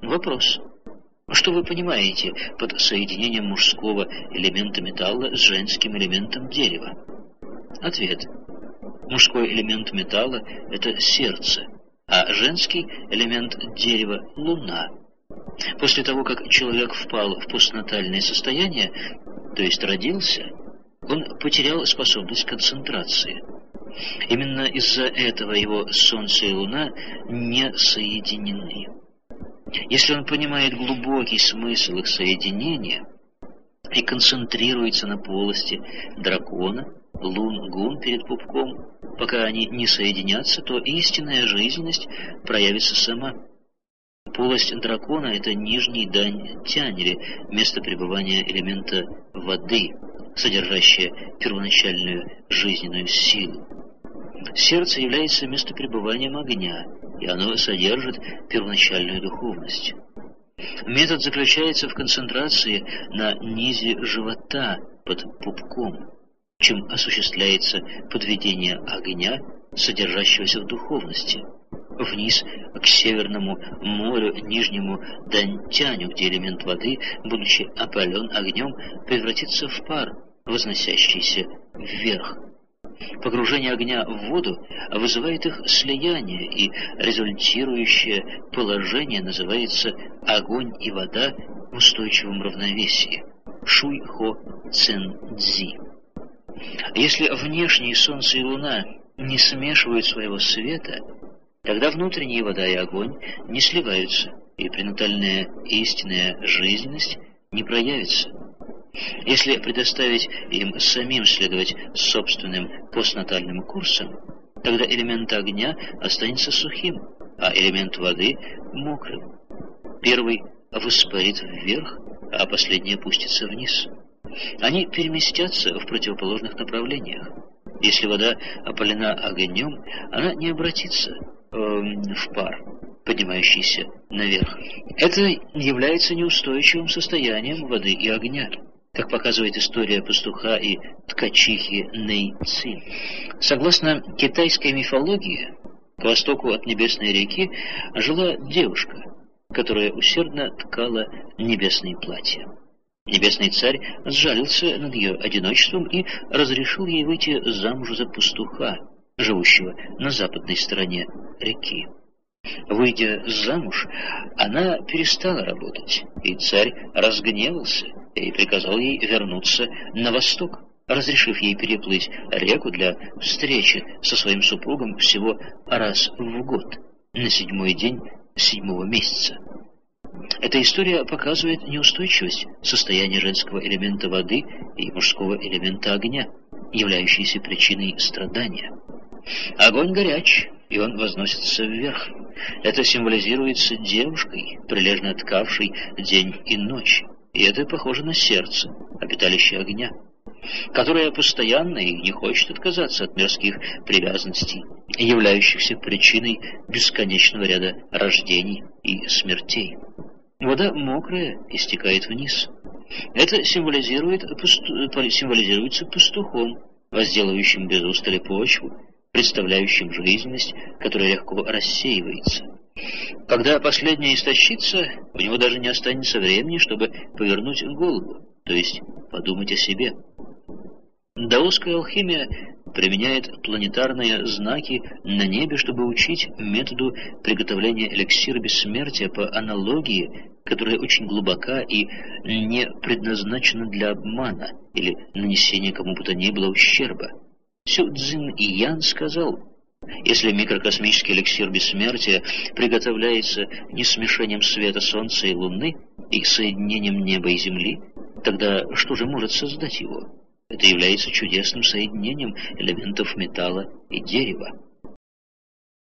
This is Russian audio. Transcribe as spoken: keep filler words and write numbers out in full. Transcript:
Вопрос. Что вы понимаете под соединением мужского элемента металла с женским элементом дерева? Ответ. Мужской элемент металла – это сердце, а женский элемент дерева – луна. После того, как человек впал в постнатальное состояние, то есть родился, он потерял способность концентрации. Именно из-за этого его Солнце и Луна не соединены. Если он понимает глубокий смысл их соединения и концентрируется на полости дракона, лун-гун перед пупком, пока они не соединятся, то истинная жизненность проявится сама. Полость дракона – это нижний дань-тянь, или место пребывания элемента воды, содержащее первоначальную жизненную силу. Сердце является местопребыванием огня, и оно содержит первоначальную духовность. Метод заключается в концентрации на низе живота под пупком, чем осуществляется подведение огня, содержащегося в духовности, вниз к Северному морю, нижнему Дань-тяню, где элемент воды, будучи опален огнем, превратится в пар, возносящийся вверх. Погружение огня в воду вызывает их слияние, и результирующее положение называется огонь и вода в устойчивом равновесии. Шуй-хо-цен-дзи. Если внешние Солнце и Луна не смешивают своего света, тогда внутренняя вода и огонь не сливаются, и пренатальная истинная жизненность не проявится. Если предоставить им самим следовать собственным постнатальным курсам, тогда элемент огня останется сухим, а элемент воды – мокрым. Первый воспарит вверх, а последний опустится вниз. Они переместятся в противоположных направлениях. Если вода опалена огнем, она не обратится э, в пар, поднимающийся наверх. Это является неустойчивым состоянием воды и огня, как показывает история пастуха и ткачихи Нэйцин. Согласно китайской мифологии, к востоку от Небесной реки жила девушка, которая усердно ткала небесные платья. Небесный царь сжалился над ее одиночеством и разрешил ей выйти замуж за пастуха, живущего на западной стороне реки. Выйдя замуж, она перестала работать, и царь разгневался и приказал ей вернуться на восток, разрешив ей переплыть реку для встречи со своим супругом всего раз в год, на седьмой день седьмого месяца. Эта история показывает неустойчивость состояния женского элемента воды и мужского элемента огня, являющейся причиной страдания. Огонь горяч, и он возносится вверх. Это символизируется девушкой, прилежно ткавшей день и ночь, и это похоже на сердце, обиталище огня, которое постоянно и не хочет отказаться от мирских привязанностей, являющихся причиной бесконечного ряда рождений и смертей. Вода мокрая и стекает вниз. Это символизирует, символизируется пастухом, возделывающим без устали почву, представляющим жизненность, которая легко рассеивается. Когда последняя истощится, у него даже не останется времени, чтобы повернуть голову, то есть подумать о себе. Даосская алхимия применяет планетарные знаки на небе, чтобы учить методу приготовления эликсира бессмертия по аналогии, которая очень глубока и не предназначена для обмана или нанесения кому бы то ни было ущерба. Сю Цзин Иян сказал: если микрокосмический эликсир бессмертия приготовляется не смешением света Солнца и Луны и соединением неба и Земли, тогда что же может создать его? Это является чудесным соединением элементов металла и дерева.